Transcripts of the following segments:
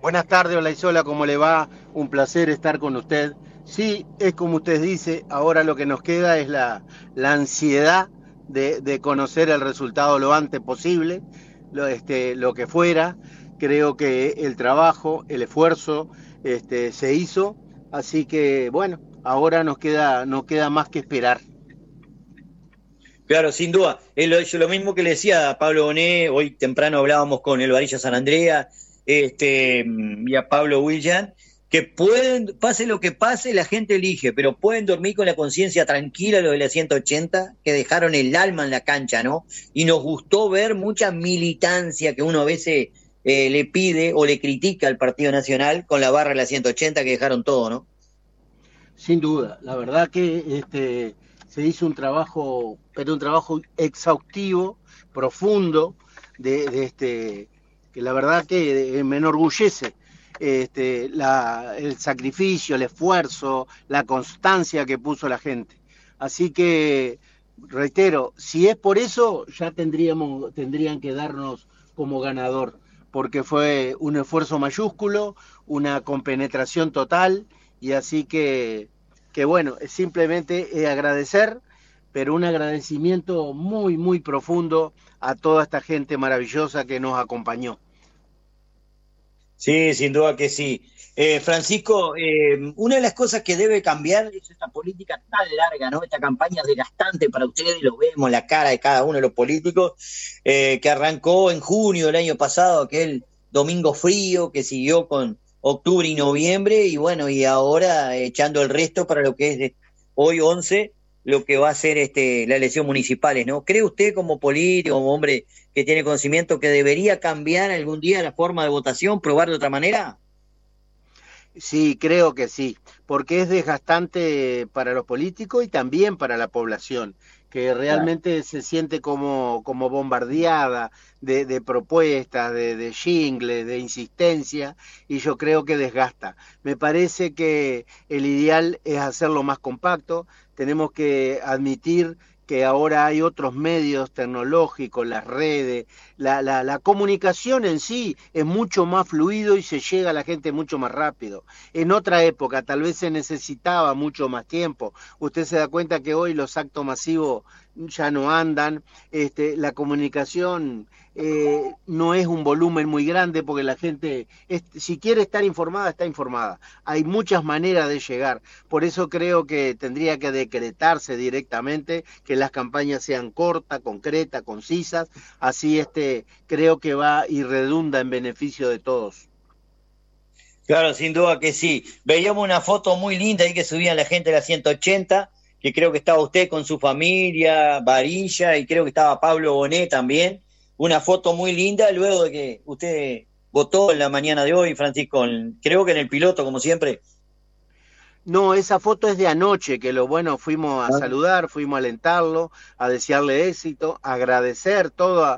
Buenas tardes, Olaizola, ¿cómo le va? Un placer estar con usted. Sí, es como usted dice, ahora lo que nos queda es la ansiedad de conocer el resultado lo antes posible, lo que fuera. Creo que el trabajo, el esfuerzo, se hizo, así que bueno, ahora nos queda más que esperar. Claro, sin duda. Yo lo mismo que le decía a Pablo Bonet, hoy temprano hablábamos con el Varilla San Andrea, y a Pablo William, que pueden, pase lo que pase, la gente elige, pero pueden dormir con la conciencia tranquila los de la 180, que dejaron el alma en la cancha, ¿no? Y nos gustó ver mucha militancia que uno a veces le pide o le critica al Partido Nacional con la barra de la 180 que dejaron todo, ¿no? Sin duda, la verdad que se hizo un trabajo, pero un trabajo exhaustivo, profundo, que la verdad que me enorgullece el sacrificio, el esfuerzo, la constancia que puso la gente. Así que, reitero, si es por eso, ya tendrían que darnos como ganador, porque fue un esfuerzo mayúsculo, una compenetración total, y así que bueno, es simplemente agradecer, pero un agradecimiento muy, muy profundo a toda esta gente maravillosa que nos acompañó. Sí, sin duda que sí. Francisco, una de las cosas que debe cambiar es esta política tan larga, ¿no? Esta campaña desgastante para ustedes, lo vemos, la cara de cada uno de los políticos, que arrancó en junio del año pasado, aquel domingo frío que siguió con octubre y noviembre, y bueno, y ahora echando el resto para lo que es hoy 11, lo que va a ser la elección municipales, ¿no? ¿Cree usted como político, como hombre que tiene conocimiento que debería cambiar algún día la forma de votación, probar de otra manera? Sí, creo que sí, porque es desgastante para los políticos y también para la población, que Claro. realmente se siente como bombardeada de propuestas, de jingles, de insistencia, y yo creo que desgasta. Me parece que el ideal es hacerlo más compacto, tenemos que admitir que ahora hay otros medios tecnológicos, las redes, la comunicación en sí es mucho más fluido y se llega a la gente mucho más rápido. En otra época tal vez se necesitaba mucho más tiempo. Usted se da cuenta que hoy los actos masivos ya no andan, la comunicación no es un volumen muy grande porque la gente, si quiere estar informada, está informada. Hay muchas maneras de llegar. Por eso creo que tendría que decretarse directamente que las campañas sean cortas, concretas, concisas. Así creo que va y redunda en beneficio de todos. Claro, sin duda que sí. Veíamos una foto muy linda ahí que subían la gente de la 180, que creo que estaba usted con su familia, Varilla, y creo que estaba Pablo Bonet también. Una foto muy linda luego de que usted votó en la mañana de hoy, Francisco, creo que en el piloto, como siempre. No, esa foto es de anoche, que lo bueno, fuimos a saludar, fuimos a alentarlo, a desearle éxito, a agradecer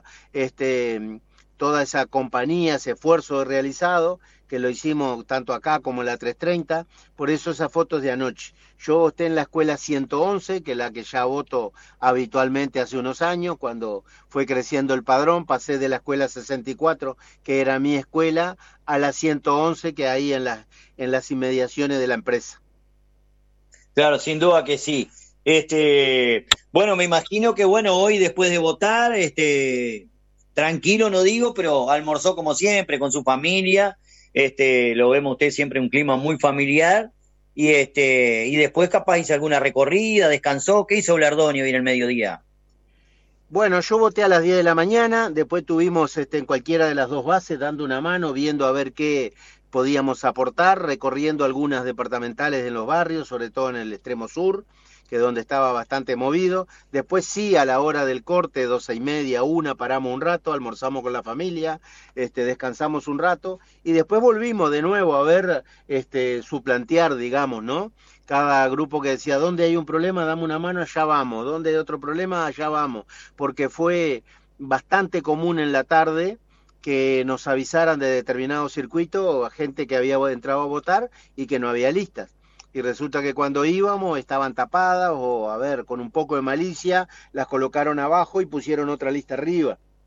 toda esa compañía, ese esfuerzo realizado, que lo hicimos tanto acá como en la 330, por eso esa foto es de anoche. Yo voté en la escuela 111, que es la que ya voto habitualmente hace unos años, cuando fue creciendo el padrón, pasé de la escuela 64, que era mi escuela, a la 111, que hay en las inmediaciones de la empresa. Claro, sin duda que sí. Bueno, me imagino que bueno, hoy después de votar, tranquilo no digo, pero almorzó como siempre con su familia. Lo vemos usted siempre en un clima muy familiar. Y después capaz hizo alguna recorrida, descansó. ¿Qué hizo Blardonio hoy en el mediodía? Bueno, yo voté a las 10 de la mañana, después tuvimos en cualquiera de las dos bases dando una mano, viendo a ver qué podíamos aportar, recorriendo algunas departamentales en los barrios, sobre todo en el extremo sur, que es donde estaba bastante movido. Después sí, a la hora del corte, 12:30, una, paramos un rato, almorzamos con la familia, descansamos un rato y después volvimos de nuevo a ver, suplantear, digamos, ¿no? Cada grupo que decía, ¿dónde hay un problema? Dame una mano, allá vamos. ¿Dónde hay otro problema? Allá vamos. Porque fue bastante común en la tarde que nos avisaran de determinado circuito a gente que había entrado a votar y que no había listas. Y resulta que cuando íbamos estaban tapadas o, a ver, con un poco de malicia, las colocaron abajo y pusieron otra lista arriba.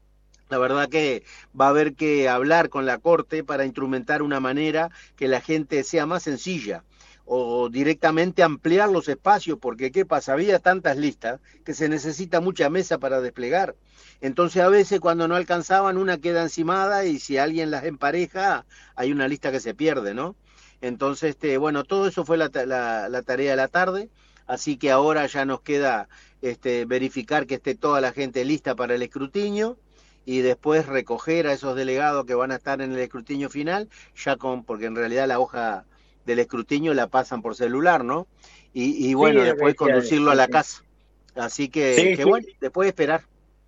La verdad que va a haber que hablar con la Corte para instrumentar una manera que la gente sea más sencilla o directamente ampliar los espacios, porque ¿qué pasa? Había tantas listas que se necesita mucha mesa para desplegar. Entonces a veces cuando no alcanzaban una queda encimada y si alguien las empareja hay una lista que se pierde, ¿no? Entonces, bueno, todo eso fue la tarea de la tarde, así que ahora ya nos queda verificar que esté toda la gente lista para el escrutinio y después recoger a esos delegados que van a estar en el escrutinio final, ya porque en realidad la hoja del escrutinio la pasan por celular, ¿no? Y Sí, bueno, lo que después decía, conducirlo a sí, la sí. casa. Así Sí, que sí. bueno, después esperar.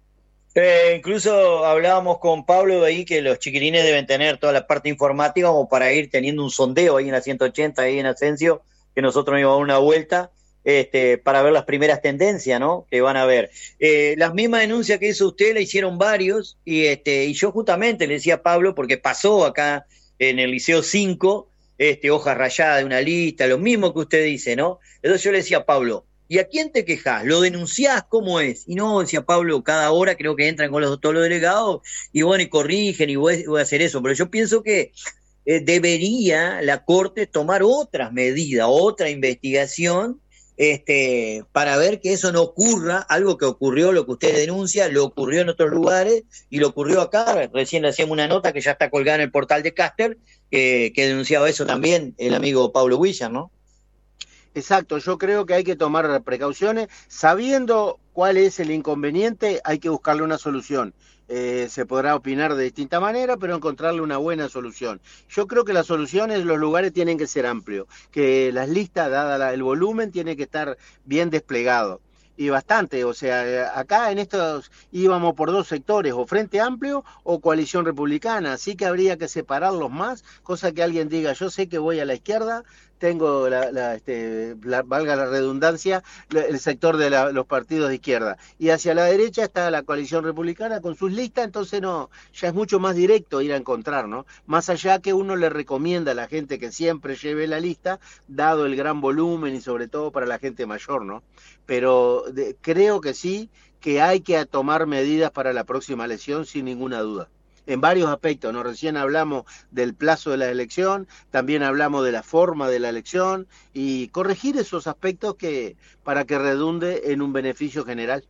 Incluso hablábamos con Pablo de ahí que los chiquilines deben tener toda la parte informática como para ir teniendo un sondeo ahí en la 180, ahí en Asensio, que nosotros nos íbamos a dar una vuelta, para ver las primeras tendencias, ¿no? Que van a ver. Las mismas denuncias que hizo usted la hicieron varios, y yo justamente le decía a Pablo, porque pasó acá en el Liceo 5, hoja rayada de una lista, lo mismo que usted dice, ¿no? Entonces yo le decía a Pablo, ¿y a quién te quejas? ¿Lo denunciás? ¿Cómo es? Y no, decía Pablo, cada hora creo que entran con todos los delegados y bueno, y corrigen y voy a hacer eso. Pero yo pienso que debería la Corte tomar otras medidas, otra investigación, para ver que eso no ocurra, algo que ocurrió, lo que usted denuncia, lo ocurrió en otros lugares y lo ocurrió acá. Recién le hacíamos una nota que ya está colgada en el portal de Caster, que denunciaba eso también el amigo Pablo William, ¿no? Exacto, yo creo que hay que tomar precauciones, sabiendo cuál es el inconveniente, hay que buscarle una solución. Se podrá opinar de distinta manera, pero encontrarle una buena solución. Yo creo que las soluciones, los lugares tienen que ser amplios, que las listas, dada el volumen, tiene que estar bien desplegado. Y bastante, o sea, acá en estos íbamos por dos sectores, o Frente Amplio o Coalición Republicana, así que habría que separarlos más, cosa que alguien diga, yo sé que voy a la izquierda, tengo valga la redundancia, el sector de los partidos de izquierda. Y hacia la derecha está la coalición republicana con sus listas, entonces no, ya es mucho más directo ir a encontrar, ¿no? Más allá que uno le recomienda a la gente que siempre lleve la lista, dado el gran volumen y sobre todo para la gente mayor, ¿no? Pero creo que sí, que hay que tomar medidas para la próxima elección sin ninguna duda en varios aspectos, ¿no? Recién hablamos del plazo de la elección, también hablamos de la forma de la elección y corregir esos aspectos para que redunde en un beneficio general.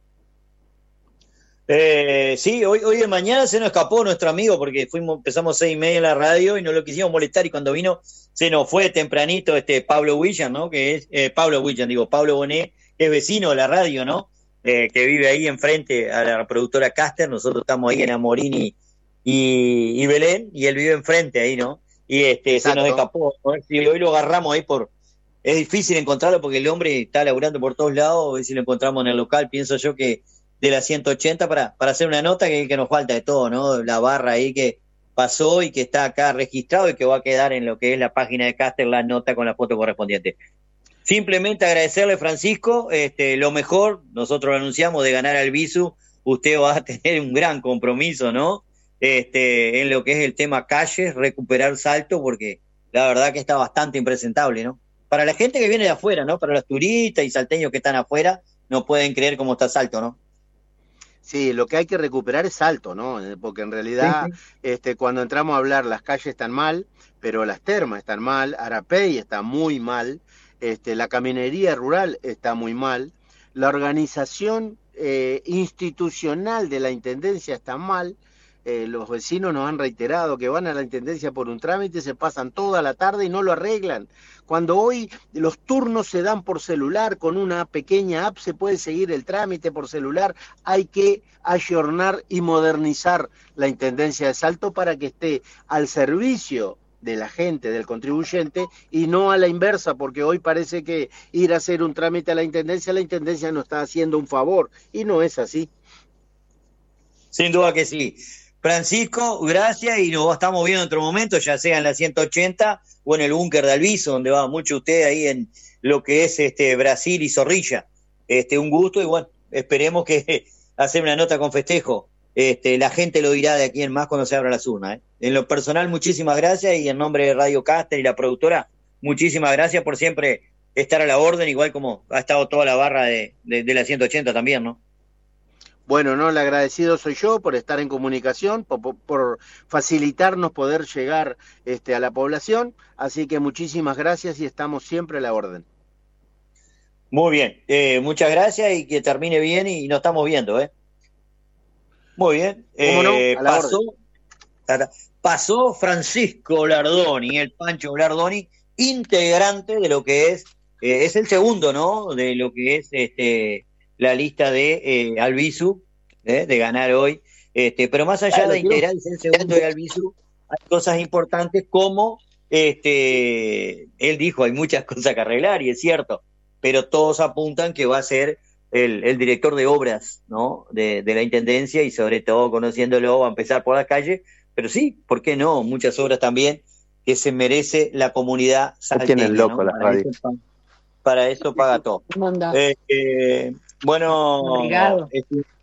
Sí, hoy de mañana se nos escapó nuestro amigo porque empezamos 6:30 en la radio y no lo quisimos molestar y cuando vino se nos fue tempranito Pablo William, ¿no? Que es Pablo William, digo, Pablo Bonet, que es vecino de la radio, ¿no? Que vive ahí enfrente a la productora Caster, nosotros estamos ahí en Amorini y Belén y él vive enfrente ahí, ¿no? Y se nos Exacto. escapó, ¿no? Si hoy lo agarramos ahí es difícil encontrarlo porque el hombre está laburando por todos lados, a ver si lo encontramos en el local, pienso yo que de la 180 para hacer una nota que nos falta de todo, ¿no? La barra ahí que pasó y que está acá registrado y que va a quedar en lo que es la página de Caster, la nota con la foto correspondiente. Simplemente agradecerle, Francisco, lo mejor, nosotros lo anunciamos de ganar al Visu, usted va a tener un gran compromiso, ¿no? En lo que es el tema calles, recuperar Salto, porque la verdad que está bastante impresentable, ¿no? Para la gente que viene de afuera, ¿no? Para los turistas y salteños que están afuera, no pueden creer cómo está Salto, ¿no? Sí, lo que hay que recuperar es Salto, ¿no? Porque en Sí, realidad, sí. cuando entramos a hablar, las calles están mal, pero las termas están mal, Arapey está muy mal, la caminería rural está muy mal, la organización institucional de la intendencia está mal. Los vecinos nos han reiterado que van a la intendencia por un trámite, se pasan toda la tarde y no lo arreglan. Cuando hoy los turnos se dan por celular, con una pequeña app se puede seguir el trámite por celular, hay que ayornar y modernizar la Intendencia de Salto para que esté al servicio de la gente, del contribuyente, y no a la inversa, porque hoy parece que ir a hacer un trámite a la Intendencia nos está haciendo un favor, y no es así. Sin duda que sí. Francisco, gracias y nos estamos viendo en otro momento, ya sea en la 180 o en el búnker de Alviso, donde va mucho usted ahí en lo que es Brasil y Zorrilla. Un gusto y bueno, esperemos que hacer una nota con festejo. La gente lo dirá de aquí en más cuando se abra las urnas. En lo personal, muchísimas gracias y en nombre de Radio Caster y la productora, muchísimas gracias por siempre estar a la orden, igual como ha estado toda la barra de la 180 también, ¿no? Bueno, no, el agradecido soy yo por estar en comunicación, por facilitarnos poder llegar a la población, así que muchísimas gracias y estamos siempre a la orden. Muy bien, muchas gracias y que termine bien y nos estamos viendo, ¿eh? Muy bien, ¿Cómo no? A la orden. pasó Francisco Lardoni, el Pancho Lardoni, integrante de lo que es el segundo, ¿no? De lo que es la lista de Albizu, de ganar hoy. Pero más allá de integrar y ser el segundo de Albizu, hay cosas importantes como, él dijo, hay muchas cosas que arreglar, y es cierto, pero todos apuntan que va a ser el director de obras, ¿no? De la Intendencia, y sobre todo conociéndolo va a empezar por la calle, pero sí, ¿por qué no? Muchas obras también que se merece la comunidad salteña, loco, ¿no? la radio. Para eso paga todo. Bueno,